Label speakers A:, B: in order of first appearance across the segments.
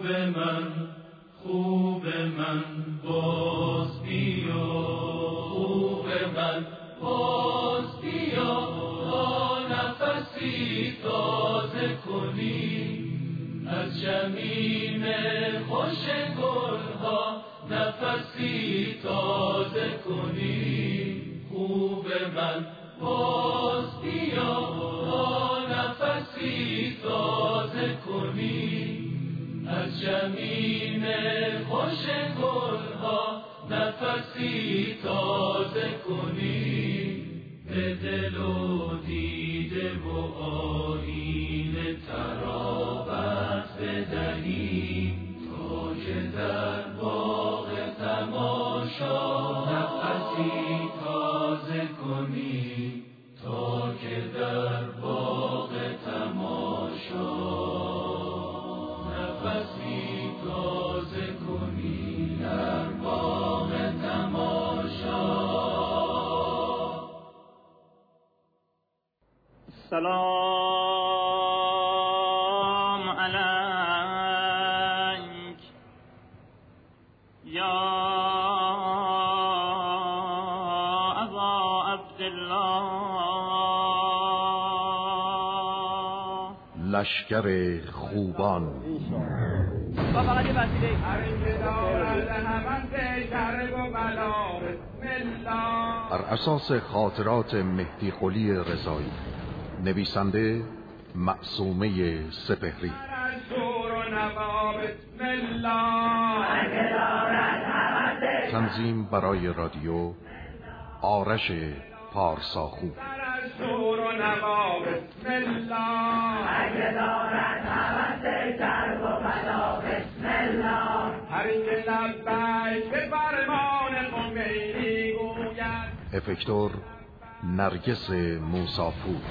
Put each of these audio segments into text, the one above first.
A: من خوب من باز بیا، خوب من باز بیا، تا نفسی تازه کنی از جمیم خوش گلها، نفسی تازه کنی. خوب من باز بیا، تا نفسی تازه کنی از جمیم خوش گلها، نفسی تازه کنی. به دل و دیده و آیینه ترابت بدهی، تا که در باغ تماشا نفسی تازه کنی، تا که در باغ تماشا نفسی تازه کنی، در باغ تماشا.
B: سلام علیک یا ابا عبدالله.
C: لشکر خوبان
B: با فقط یه وسیله
C: بر اساس خاطرات مهدی قلی رضایی، نویسنده معصومه سپهری، تنظیم برای رادیو آرش پارساخو. افکتور نرگس موسافور.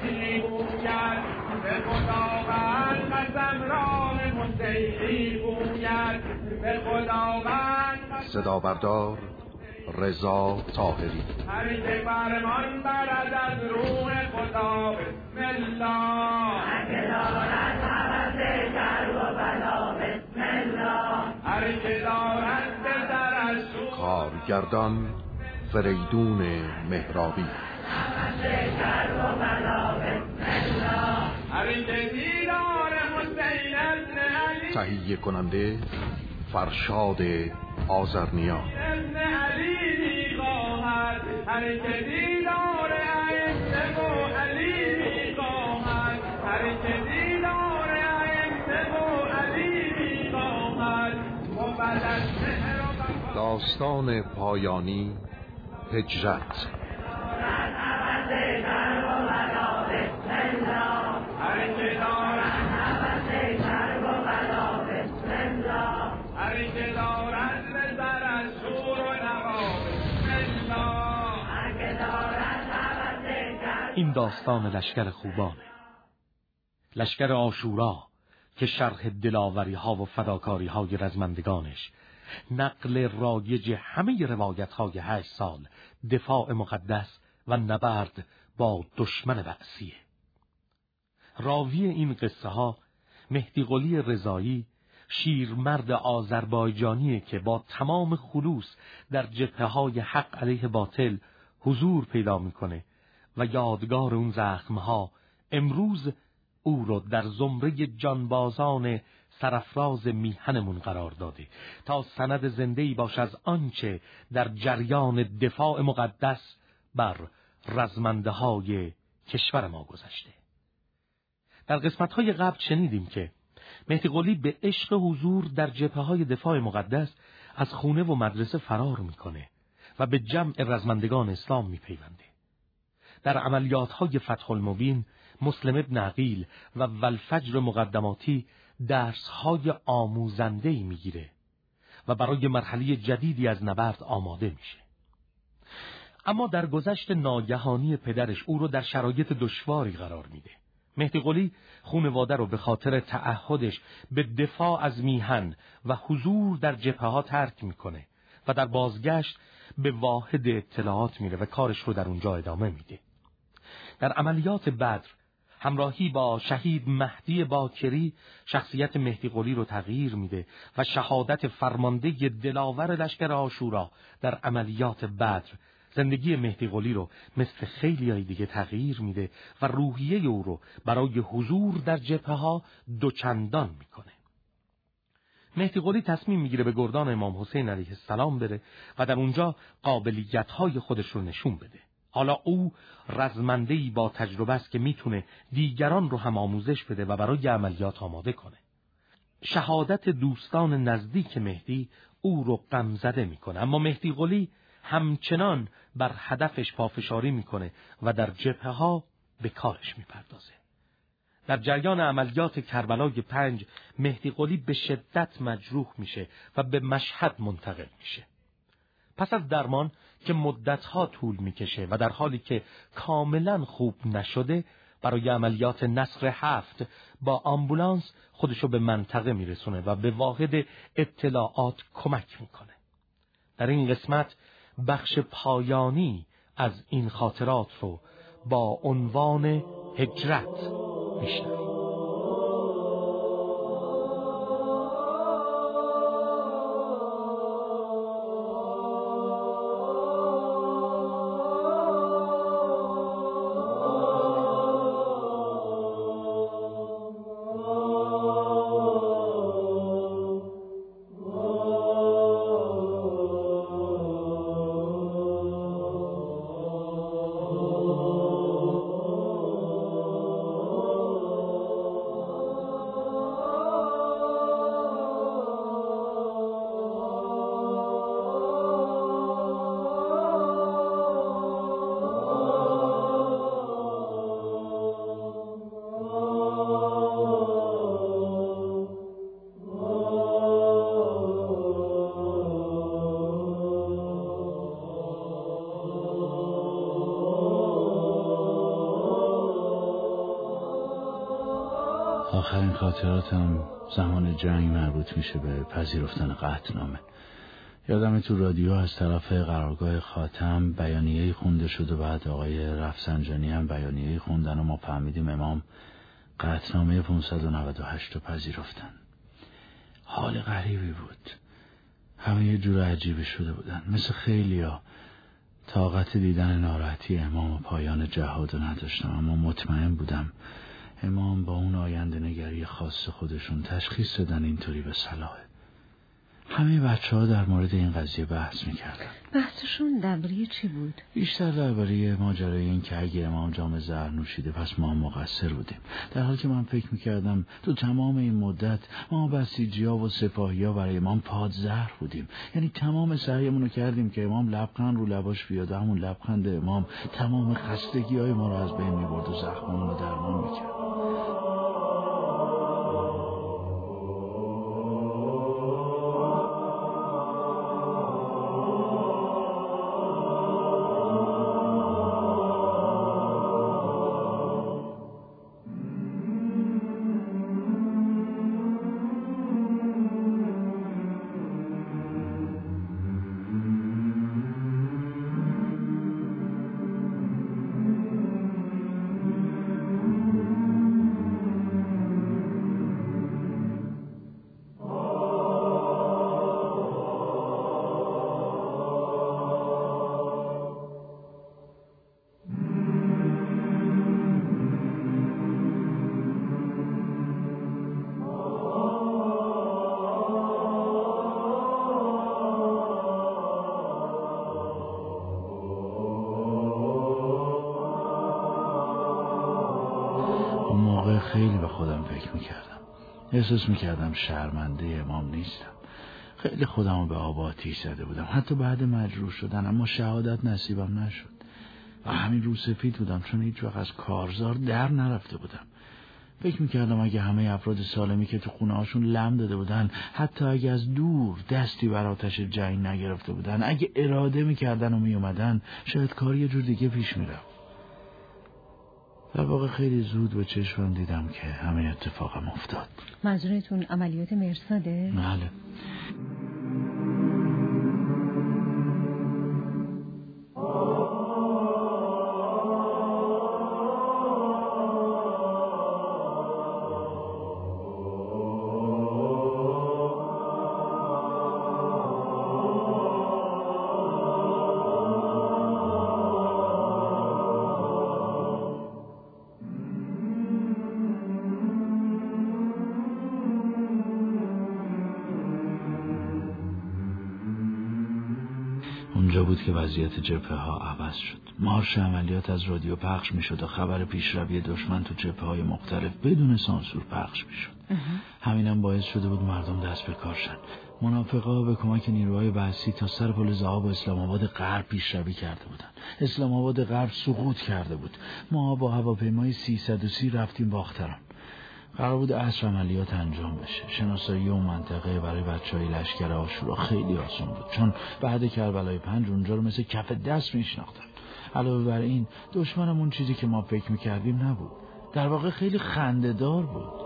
C: صدا بردار رضا طاهری.
D: هر که فرمان برد از روح خدا، بسم الله. هر که دارد هوس شر و بلا، بسم الله. هر که دارد به سر از شور.
C: کارگردان فریدون مهرابی.
D: هوس شر و بلا، بسم الله. هر که دیدار حسین ابن علی.
C: تهیه کننده فرشاد آذرنیا.
D: ابن علی می‌خواهد، هر که دیدار ائمه و علی می‌خواهد، هر که دیدار ائمه و علی می‌خواهد. مبلغ مهر و وفا.
C: داستان پایانی هجرت.
D: هر که دارد هوس شر و بلا، بسم الله. هر که دارد به سر از شور و نوا، بسم الله. هر که دارد هوس شر.
E: این داستان لشکر خوبانه، لشکر عاشورا که شرح دلاوری ها و فداکاری های رزمندگانش، نقل رایج همه روایت های 8 سال دفاع مقدس و نبرد با دشمن بعثیه. راوی این قصه ها مهدی قلی رضایی، شیرمرد آذربایجانیه که با تمام خلوص در جبهه‌های حق علیه باطل حضور پیدا میکنه و یادگار اون زخمها امروز او رو در زمره جانبازان سرافراز میهنمون قرار داده تا سند زنده‌ای باش از آنچه در جریان دفاع مقدس بر رزمنده‌های کشور ما گذشته. در قسمت‌های قبل شنیدیم که مهدی قلی به عشق حضور در جبهه‌های دفاع مقدس از خونه و مدرسه فرار میکنه و به جمع رزمندگان اسلام میپیونده. در عملیات‌های فتح المبین، مسلم ابن عقیل و والفجر مقدماتی درس‌های آموزنده‌ای میگیره و برای مرحله جدیدی از نبرد آماده میشه. اما در گذشت ناگهانی پدرش او رو در شرایط دشواری قرار میده. مهدی قلی خانواده رو به خاطر تعهدش به دفاع از میهن و حضور در جبهه‌ها ترک میکنه و در بازگشت به واحد اطلاعات میره و کارش رو در اونجا ادامه میده. در عملیات بدر همراهی با شهید مهدی باکری شخصیت مهدی قلی رو تغییر میده و شهادت فرمانده دلاور لشکر عاشورا در عملیات بدر زندگی مهدی قلی رو مثل خیلیای دیگه تغییر میده و روحیه او رو برای حضور در جبهه‌ها دوچندان میکنه. مهدی قلی تصمیم میگیره به گردان امام حسین علیه السلام بره و در اونجا قابلیت‌های خودش رو نشون بده. حالا او رزمنده‌ای با تجربه است که میتونه دیگران رو هم آموزش بده و برای عملیات آماده کنه. شهادت دوستان نزدیک مهدی او رو غمزده میکنه، اما مهدی قلی همچنان بر هدفش پافشاری میکنه و در جبهه‌ها به کارش میپردازه. در جریان عملیات کربلای 5 مهدی قلی به شدت مجروح میشه و به مشهد منتقل میشه. پس از درمان که مدتها طول میکشه و در حالی که کاملا خوب نشده، برای عملیات نصر 7 با آمبولانس خودشو به منطقه میرسونه و به واحد اطلاعات کمک میکنه. در این قسمت بخش پایانی از این خاطرات رو با عنوان هجرت میشنویم.
F: آخرین خاطراتم زمان جنگ مربوط میشه به پذیرفتن قطعنامه. یادم تو رادیو از طرف قرارگاه خاتم بیانیه‌ای خونده شد و بعد آقای رفسنجانی هم بیانیه‌ای خوندن و ما فهمیدیم امام قطعنامه 598 رو پذیرفتن. حال غریبی بود. همه یه جور عجیبی شده بودن، مثل خیلیا. طاقت دیدن ناراحتی امام و پایان جهاد رو نداشتم، اما مطمئن بودم امام با اون آینده نگری خاص خودشون تشخیص دادن اینطوری به صلاحه. همه بچه‌ها در مورد این قضیه بحث میکردن.
G: بحثشون درباره چی بود؟
F: بیشتر درباره ماجرای این که اگه امام جام زهر نوشیده پس ما مقصر بودیم، در حالی که من فکر میکردم تو تمام این مدت ما بسیجی‌ها و سپاهی‌ها برای امام پادزهر بودیم. یعنی تمام سعیمون رو کردیم که امام لبخند رو لباش بیاد، همون لبخند امام تمام خستگی‌های ما رو از بین میبرد و زخممون رو درمان میکرد. خیلی به خودم فکر میکردم، احساس میکردم شرمنده امام نیستم. خیلی خودم رو به آب آتیش زده بودم، حتی بعد مجروح شدن، اما شهادت نصیبم نشد و همین رو سفید بودم چون هیچ وقت از کارزار در نرفته بودم. فکر میکردم اگه همه افراد سالمی که تو خونه هاشون لم داده بودن، حتی اگه از دور دستی بر آتش جنگ نگرفته بودن، اگه اراده میکردن و میومدن، شاید کار یه جور دیگه پیش میرفت. در واقع خیلی زود به چشمم دیدم که همه اتفاقم افتاد.
G: منظورتون عملیات مرصاده؟
F: بله. اونجا بود که وضعیت جبهه ها عوض شد. مارش عملیات از رادیو پخش می شد و خبر پیشروی دشمن تو جبهه های مختلف بدون سانسور پخش می شد. همینم باعث شده بود مردم دست به کار شن. منافقا به کمک نیروهای بحثی تا سر پل ذهاب و اسلام آباد غرب پیشروی کرده بودن. اسلام آباد غرب سقوط کرده بود. ما با هواپیمای 330 رفتیم باختران. قرار بود عصر عملیات انجام بشه. شناسایی اون منطقه برای بچهای لشکر عاشورا خیلی آسان بود، چون بعد کربلای 5 اونجا رو مثل کف دست میشناختن. علاوه بر این دشمنم اون چیزی که ما فکر میکردیم نبود. در واقع خیلی خنده‌دار بود.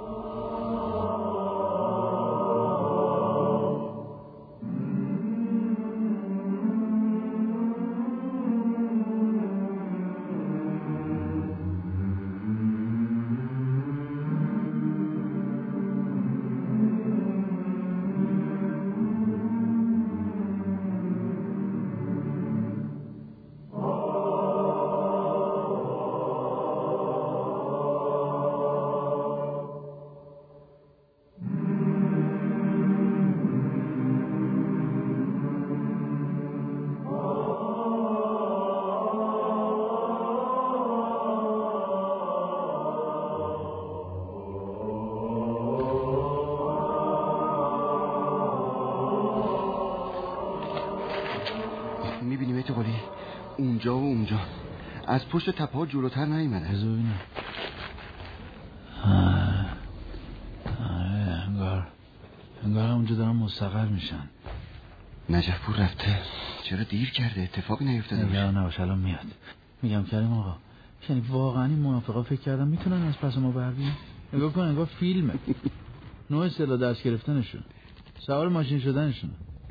H: اونجا و اونجا از پشت تپه‌ها جلوتر نیومده.
F: بذار ببینم. انگار اونجا دارن مستقر میشن.
H: نجفپور رفته. چرا دیر کرده؟ اتفاقی نیفتاده باشه؟
F: نباشه الان میاد. میگم کریم آقا، یعنی واقعا این منافقا فکر کردن میتونن از پس ما بر بیان؟ نگاه کن انگار فیلمه. نوع اصطلاح دست گرفتنشون، سوار ماشین شدنشون.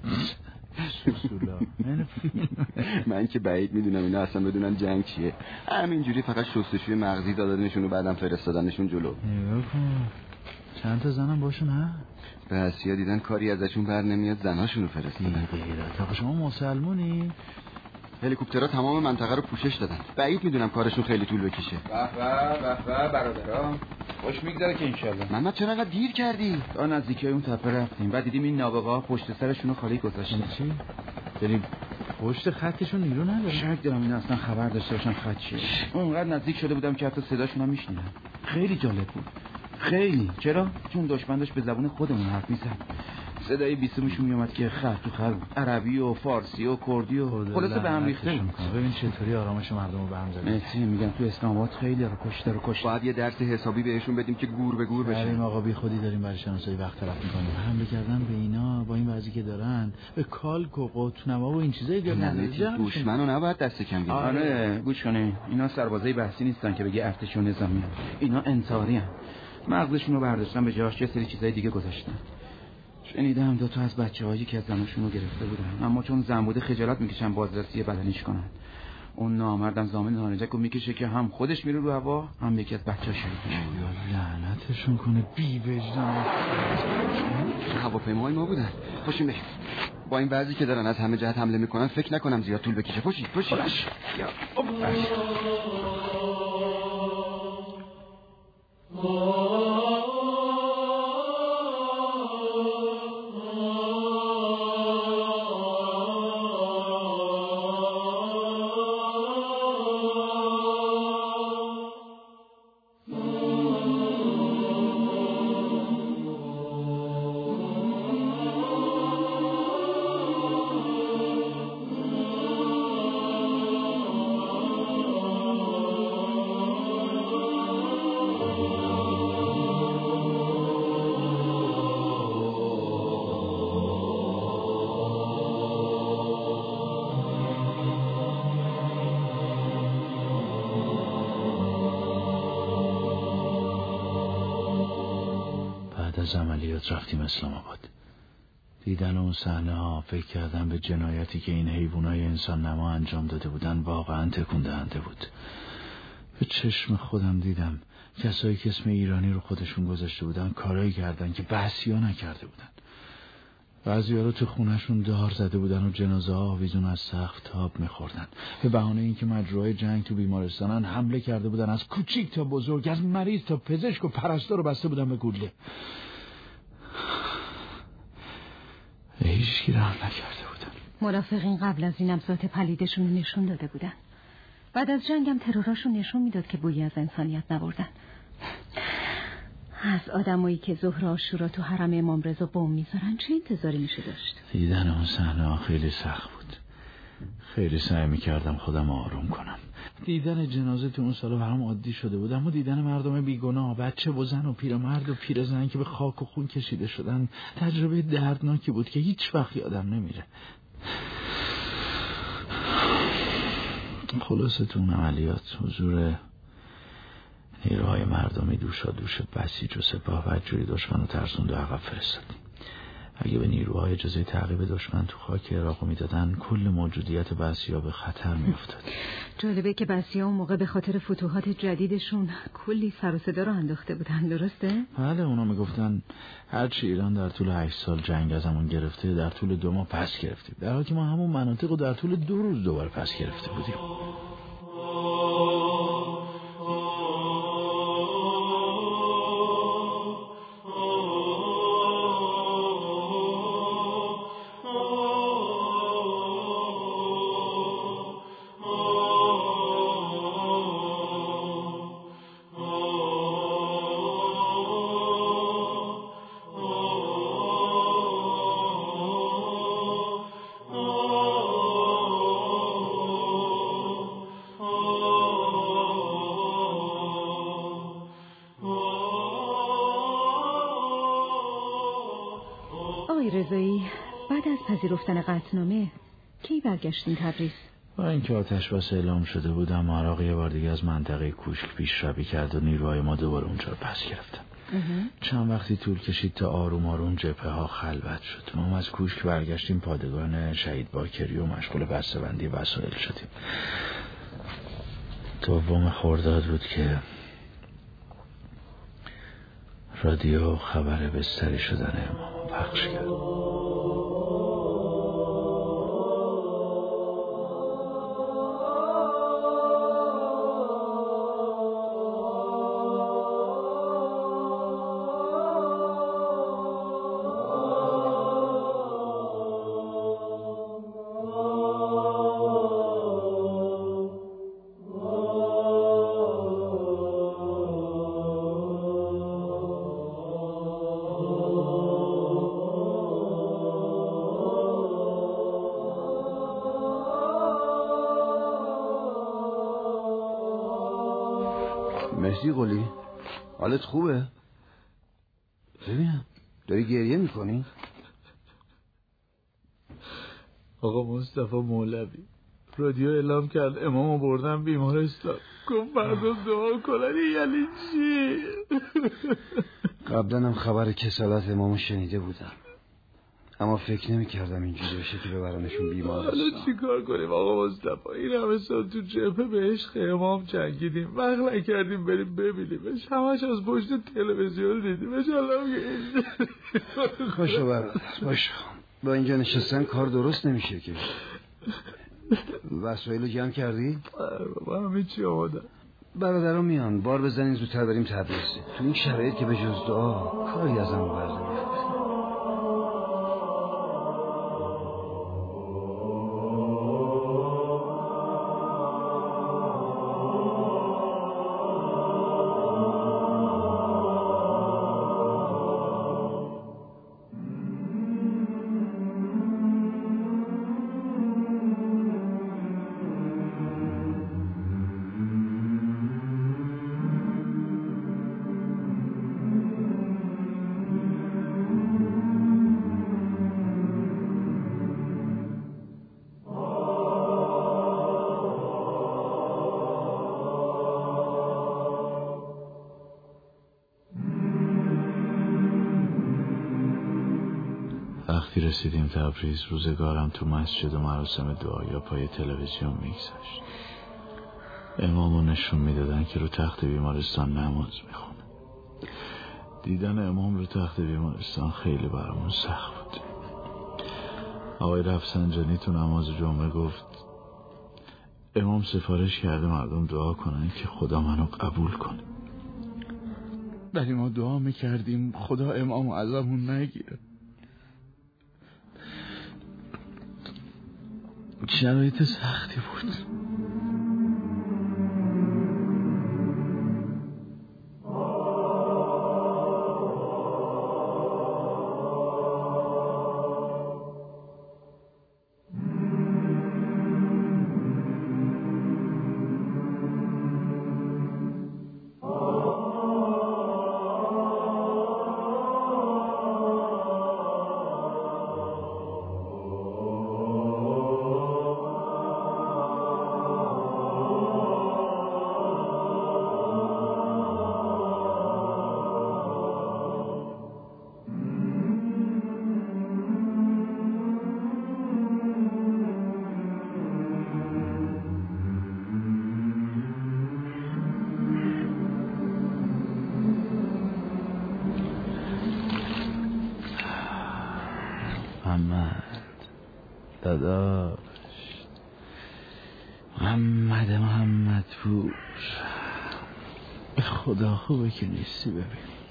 H: من که بعید میدونم اینا اصلا بدونن جنگ چیه. همینجوری فقط شستشوی مغزی دادنشون و بعدم فرستادنشون جلو.
F: نگاه کن چند تا زنم باشون ها؟
H: به آسیا دیدن کاری ازشون بر نمیاد زناشونو فرستادن.
F: تا شما مسلمونی؟
H: هلیکوپترها تمام منطقه رو پوشش دادن. بعید میدونم کارشون خیلی طول بکشه.
I: به برادرام خوش میگذره که انشالله.
H: محمد چرا انقدر دیر کردی؟
I: تا نزدیکی اون تپه رفتیم، بعد دیدیم این نابغه‌ها پشت سرشونو خالی گذاشتن.
F: چی؟ داری پشت خطشون نیرو نداره؟
I: شک دارم اینا اصلا خبر داشته باشن خط چیه. اونقدر نزدیک شده بودم که حتی صداشون هم میشنیدم. خیلی جالب بود. خیلی. چرا؟ چون دشمن داشت به زبون خودمون حرف میزد. صدای بیسیمشون میومد که خط تو خط عربی و فارسی و کردی و خلاصه به هم ریخته بود.
F: ببین چطوری آرامش مردم رو به هم زده.
I: مهدی میگم تو اسلام آباد خیلی رو کشته.
H: باید یه درس حسابی بهشون بدیم که گور به گور بشه.
F: بریم آقا بی خودی داریم برای شناسایی وقت تلف می‌کنیم. حمله کردن به اینا با این وضعی که دارن به کالک و قطنما و این چیزایی دارن.
H: دشمنو نباید دست کم گیریم.
I: آره گوش کنین، اینا سربازای بحثی نیستن که بگی ارتش و نظامی. اینا انتحاری ان. مغزشون رو برداشتن به جاش یه سری چیزای دیگه گذاشتن. شنیدم 2 تا از بچه‌هایی که از زناشون رو گرفته بودن، اما چون زن بوده خجالت میکشن بازرسی بدنیش کنن. اون نامردم زامن نارنجک رو میکشه که هم خودش میره رو هوا هم یکی از بچه‌ها شهید میشه.
F: لعنتشون کنه بی وجدان.
H: هواپیماهای ما بودن. پاشیم بریم. با این وضعی که دارن از همه جهت حمله میکنن فکر نکنم زیاد طول بکشه. پاشید.
F: از عملیات رفتیم اسلام آباد. دیدن اون صحنه ها، فکر کردن به جنایتی که این حیوانای انسان نما انجام داده بودن واقعا تکون دهنده بود. به چشم خودم دیدم کسایی که اسم ایرانی رو خودشون گذاشته بودن کارایی کردن که بحثی ها نکرده بودن. بعضی ها رو تو خونهشون دار زده بودن و جنازه ها آویزون از سقف تاب میخوردن. به بهانه اینکه مجروحای جنگ تو بیمارستانن حمله کرده بودن، از کوچیک تا بزرگ، از مریض تا پزشک و پرستار رو بسته بودن به گوله. هیچکی رحم نکرده بودن.
G: مرافقین قبل از اینم ذات پلیدشون رو نشون داده بودن. بعد از جنگم تروراشون نشون میداد که بویی از انسانیت نبردن. از آدمایی که ظهر عاشورا تو حرم امام رضا بم میذارن چه انتظاری میشه داشت؟
F: دیدن اون صحنه خیلی سخت بود. خیلی سعی میکردم خودم آروم کنم. دیدن جنازه تو اون سالا برام عادی شده بود، اما دیدن مردم بیگناه، بچه و زن و پیرمرد و پیرزن که به خاک و خون کشیده شدن، تجربه دردناکی بود که هیچ وقت یادم نمیره. خلاصه تو اون عملیات حضور نیروهای مردمی دوشا دوش بسیج و سپاه و جوری دشمن رو ترسوند و عقب فرستادیم. اگه به نیروهای اجازه تعقیب دشمن تو خاک عراق میدادن، کل موجودیت بسیجا به خطر میافتاد.
G: جالبه که بسیجا اون موقع به خاطر فتوحات جدیدشون کلی سر و صدا رو انداخته بودن، درسته؟
F: بله، اونا میگفتن هرچی ایران در طول 8 سال جنگ از همون گرفته، در طول 2 ماه پس گرفتیم، در حالی که ما همون مناطق رو در طول 2 روز دوباره پس گرفته بودیم.
G: رضایی، بعد از پذیرفتن قطعنامه کی برگشتین تبریز؟
F: با اینکه آتش بس اعلام شده بود، اما عراق یه بار دیگه از منطقه کوشک پیشروی کرد و نیروهای ما دوباره اونجا رو پس گرفتن. چند وقتی طول کشید تا آروم آروم جبهه ها خلوت شد. ما از کوشک برگشتیم پادگان شهید باکری و مشغول بسته‌بندی وسایل شدیم. 2 خرداد بود که رادیو خبر بستری شدن امام پخش کرد.
H: مهدی قلی، حالت خوبه؟ ببینم داری گریه میکنی؟
F: آقا مصطفی مولوی رادیو اعلام کرد امامو بردن بیمارستان، گفت مردم دعا کنن. یعنی چی؟
H: قبلا هم خبر کسالت امامو شنیده بودم، اما فکر نمی کردم اینجوری بشه که ببرنشون بیمارستان.
F: حالا چی کار کنیم آقا مصطفی؟ این همه سال تو جبهه به عشق امام جنگیدیم، وقت نکردیم بریم ببینیمش، همش از پشت تلویزیون دیدیمش. حالا
H: باشو برادر باشو، با اینجا نشستن کار درست نمیشه که. وسایلو جمع کردی؟
F: بابا همه چی آماده.
H: برادران میان، بار بزنین زودتر بریم تبریز. تو این شرایط که به جز دعا کاری از همون برنمیاد.
F: وقتی رسیدیم تبریز، روزگارم تو مسجد و مراسم دعا یا پای تلویزیون میگذشت. امامو نشون میدادن که رو تخت بیمارستان نماز میخونه. دیدن امام رو تخت بیمارستان خیلی برامون سخت بود. آقای رفسنجانی تو نماز جمعه گفت امام سفارش کرده مردم دعا کنن که خدا منو قبول کنه. ولی ما دعا میکردیم خدا امامو ازمون نگیره. شرایط سختی بود. داداش محمد پور، به خدا خوبه که نیستی. ببین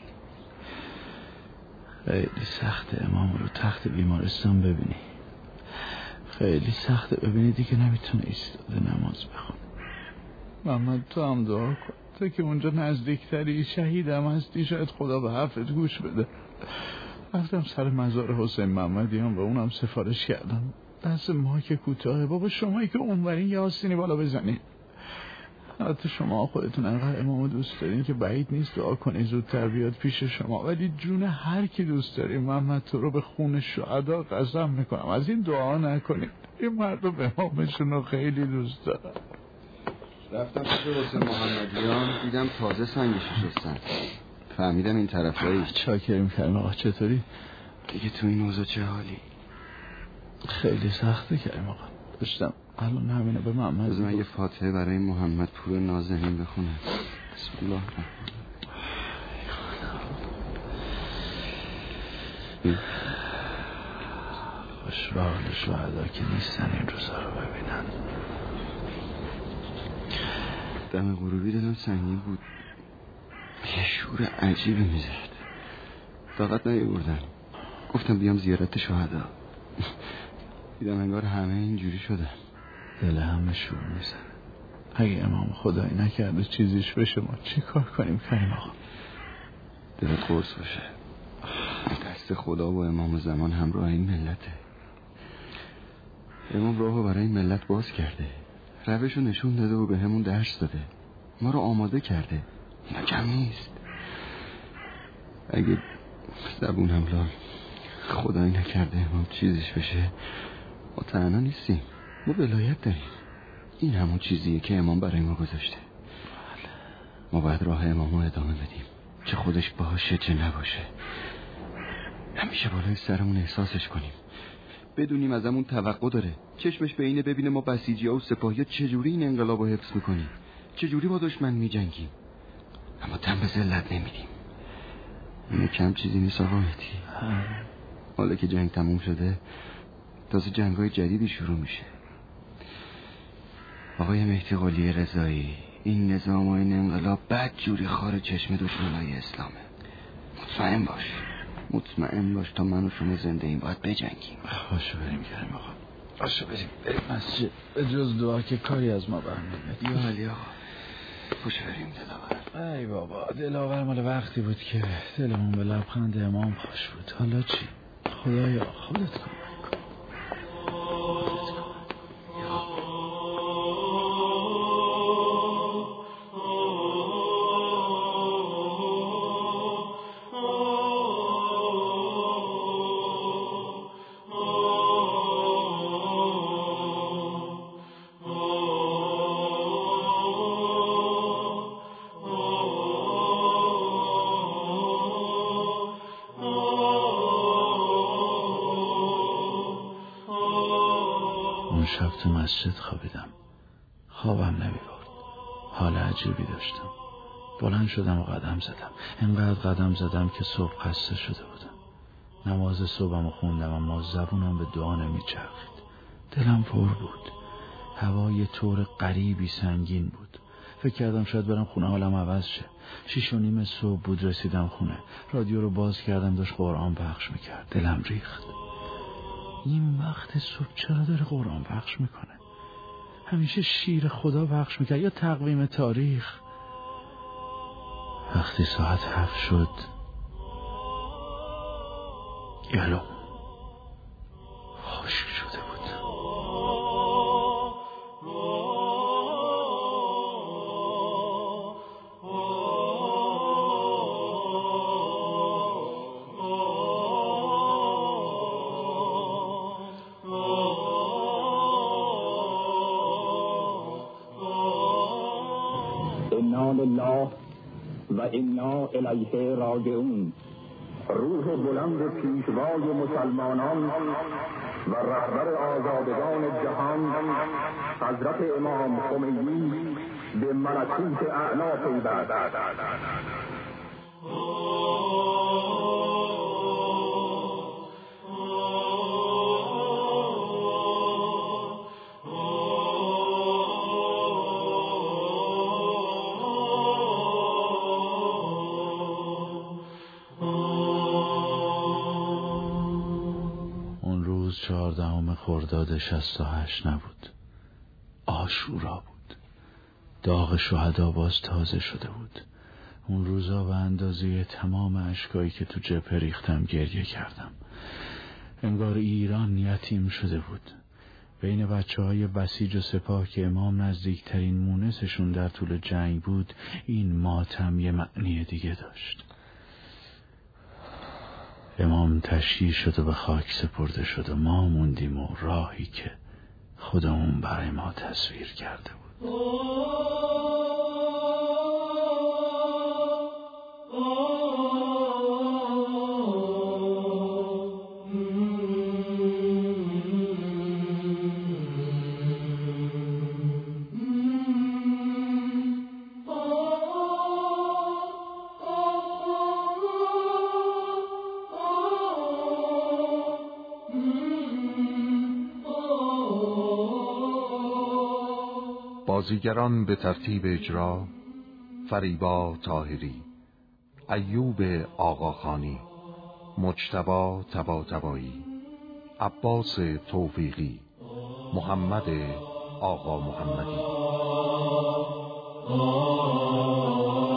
F: خیلی سخته امام رو تخت بیمارستان ببینی، خیلی سخته ببینی دیگه نمیتونه ایستاده نماز بخونه. محمد تو هم دعا کن، تو که اونجا نزدیکتری، شهیدم هستی، شاید خدا به حرفت گوش بده. رفتم سر مزار حسین محمدیان و اونم سفارش کردم. دست ما که کوتاهه بابا، شمایی که اونورین یه آستینی بالا بزنی. البته شما خودتون انقدر امامو دوست دارین که بعید نیست دعا کنی زودتر بیاد پیش شما، ولی جون هر کی دوست داری محمد تو رو به خون شهدا قسم میکنم از این دعا نکنید. این مردم امامشون رو خیلی دوست دارن.
H: رفتم پیش حسین محمدیان، دیدم تازه سنگش شستن. فهمیدم این طرفایی.
F: چاکریم کریم آقا، چطوری؟
H: دیگه تو این اوضاع چه حالی؟
F: خیلی سخته کریم آقا. داشتم الان همینه به محمد.
H: بذار من یه فاتحه برای محمد پور نازنین بخونم. بسم الله الرحمن الرحیم.
F: خوشبال شهدا که نیستن این روزا رو ببینن.
H: دم غروبی دلم سنگین بود، یه شور عجیبی میزد. طاقت نیاوردم، گفتم بیام زیارت شهدا. دیدم انگار همه اینجوری شده.
F: دل همه شور میزنه. اگه امام خدایی نکرده چیزیش بشه ما چی کار کنیم کریم آقا؟
H: دلت قرص باشه. دست خدا و امام زمان همراه این ملته. امام راهو برای این ملت باز کرده، روشو نشون داده و به همون درس داده، ما رو آماده کرده. اینا کم نیست. اگه زبون هم لال خدایی نکرده امام چیزیش بشه، ما تنها نیستیم، ما ولایت داریم. این همون چیزیه که امام برای ما گذاشته. ما باید راه امامو ادامه بدیم، چه خودش باشه چه نباشه. همیشه بالای سرمون احساسش کنیم، بدونیم ازمون توقع داره. چشمش به اینه ببینه ما بسیجی‌ها و سپاهی‌ها چجوری این انقلابو حفظ میکنیم، چجوری با دشمن میجنگیم، اما تن به ذلت نمیدیم. این کم چیزی نیست آقا مهدی. حالا که جنگ تموم شده تازه جنگ‌های جدیدی شروع میشه. آقای مهدی قلی رضایی، این نظام و این انقلاب بد جوری خار چشم دشمنای اسلامه. مطمئن باش تا من و شما زنده این باید بجنگیم.
F: باشو بریم کریم آقا، باشو بریم مسجد. به جز دعا که کاری از ما برمیاد.
H: یا علی آقا باشو بریم دلاور.
F: ای بابا دلاور مال وقتی بود که دلمون به لبخند امام خوش بود. حالا چی؟ خدایا خودت کن. اون شب تو مسجد خوابیدم، خوابم نمیبرد، حال عجیبی داشتم. بلند شدم و قدم زدم، اینقدر قدم زدم که صبح خسته شده بودم. نماز صبحم خوندم اما زبونم به دعا نمیچرخید. دلم پر بود، هوا یه طور غریبی سنگین بود. فکر کردم شاید برم خونه حالم عوض شه. 6:30 صبح بود رسیدم خونه. رادیو رو باز کردم، داشت قرآن پخش میکرد. دلم ریخت. این وقت صبح چرا داره قرآن پخش میکنه؟ همیشه شیر خدا پخش میکنه یا تقویم تاریخ. وقتی ساعت 7 شد گلوم خشک شده بود.
J: انا لله و انا الیه راجعون. روح بلند پیشوای مسلمانان و رهبر آزادگان جهان حضرت امام خمینی به ملکوت اعلی پیوست.
F: روز 14 خرداد 68 نبود، عاشورا بود. داغ شهدا باز تازه شده بود. اون روزا به اندازه تمام اشکایی که تو جبهه ریختم گریه کردم. انگار ایران یتیم شده بود. بین بچه‌های بسیج و سپاه که امام نزدیکترین مونسشون در طول جنگ بود، این ماتم یه معنی دیگه داشت. امام تشییع شد و به خاک سپرده شد و ما موندیم و راهی که خودمون برای ما تصویر کرده بود.
C: بازیگران به ترتیب اجرا: فریبا طاهری، ایوب آقاخانی، مجتبی طباطبایی، عباس توفیقی، محمد آقا محمدی.